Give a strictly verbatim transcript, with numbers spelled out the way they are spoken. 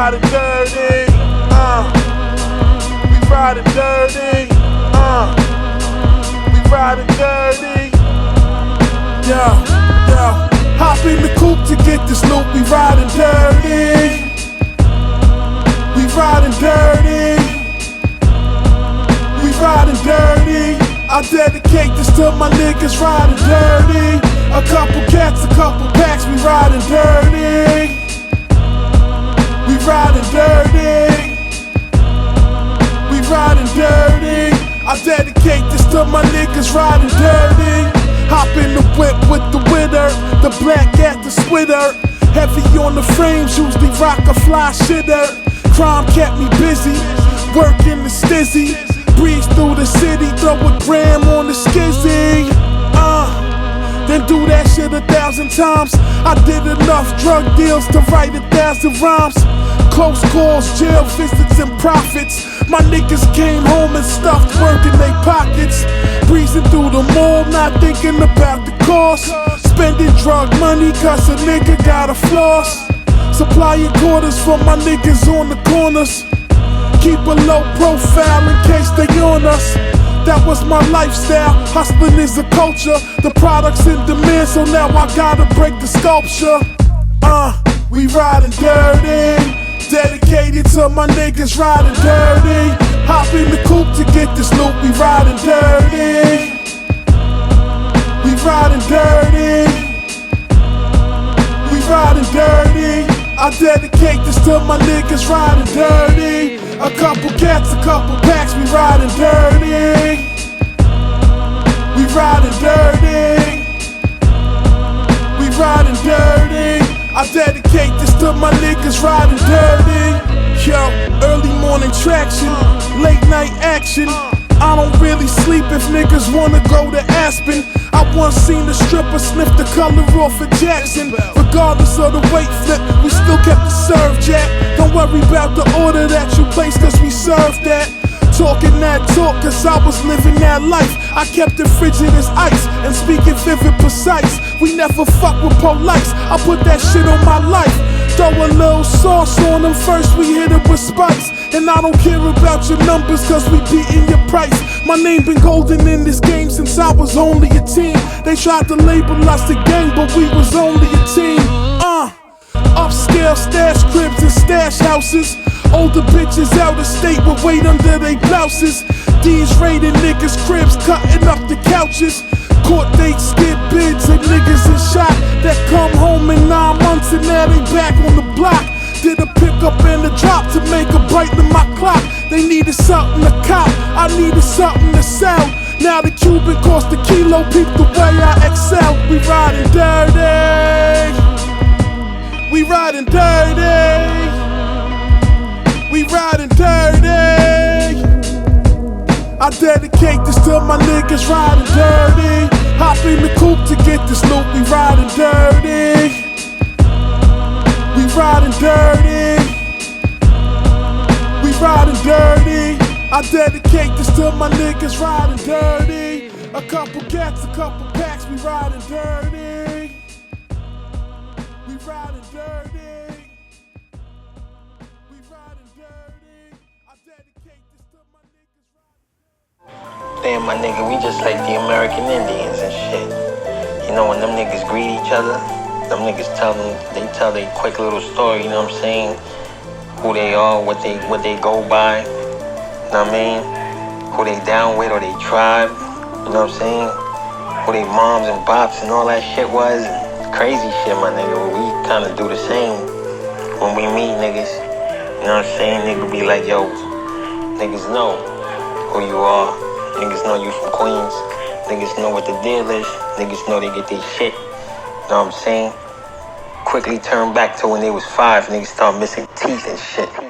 riding dirty, uh. We riding dirty, uh. We riding dirty. Yo, yo. Hop in the coupe to get this loot. We riding dirty. We riding dirty. We riding dirty. I dedicate this to my niggas riding dirty. A couple cats, a couple packs, we riding dirty. We riding dirty. We riding dirty. I dedicate this to my niggas riding dirty. Hop in the whip with the winner, the black at the splitter. Heavy on the frames, usually rock a fly shitter. Crime kept me busy, working the stizzy. Breeze through the city, throw a gram on the skizzy. Uh, then do that shit a thousand times. I did enough drug deals to write a thousand rhymes. Close calls, jail visits, and profits. My niggas came home and stuffed work in their pockets. Breezing through the mall, not thinking about the cost. Spending drug money cause a nigga got a floss. Supplying quarters for my niggas on the corners. Keep a low profile in case they on us. That was my lifestyle, hustling is a culture. The product's in demand, so now I gotta break the sculpture. Uh, we riding dirty. Dedicated to my niggas riding dirty. Hop in the coupe to get this loot, we riding dirty. We riding dirty. We riding dirty. I dedicate this to my niggas riding dirty. A couple cats, a couple packs, we riding dirty. We riding dirty. We riding dirty. I dedicate this to my niggas riding dirty. Yo, early morning traction, late night action. I don't really sleep if niggas wanna go to Aspen. I once seen a stripper sniff the color off of Jackson. Regardless of the weight flip, we still kept the serve jack. Don't worry about the order that you place, cause we served that. Talking that talk cause I was living that life. I kept it frigid as ice and speaking vivid precise. We never fuck with police, I put that shit on my life. Throw a little sauce on them first, we hit it with spice. And I don't care about your numbers cause we beating your price. My name been golden in this game since I was only a teen. They tried to label us the gang but we was only a team. Uh, upscale stash cribs and stash houses. Older bitches out of state with weight under they blouses. These raided niggas cribs cutting up the couches. Court dates, skid bids, and niggas is shot that come home in nine months and now they back on the block. Did a pickup and a drop to make a brighten my clock. They needed something to cop, I needed something to sell. Now the Cuban cost a kilo, peep the way I excel. We riding dirty. We riding dirty. We riding dirty. I dedicate this to my niggas riding dirty. Hop in the coupe to get this loot, we riding dirty. We riding dirty. We riding dirty. I dedicate this to my niggas riding dirty. A couple cats, a couple packs, we riding dirty. We riding dirty. We riding dirty. I dedicate this to my niggas riding. Damn, my nigga, we just like the American Indians and shit. You know, when them niggas greet each other, them niggas tell them, they tell their quick little story, you know what I'm saying? Who they are, what they what they go by, you know what I mean? Who they down with or they tribe, you know what I'm saying? Who they moms and bops and all that shit was. Crazy shit, my nigga. We kinda do the same when we meet niggas. You know what I'm saying? Nigga be like, yo, niggas know who you are. Niggas know you from Queens. Niggas know what the deal is. Niggas know they get their shit. You know what I'm saying? Quickly turn back to when they was five. Niggas start missing teeth and shit.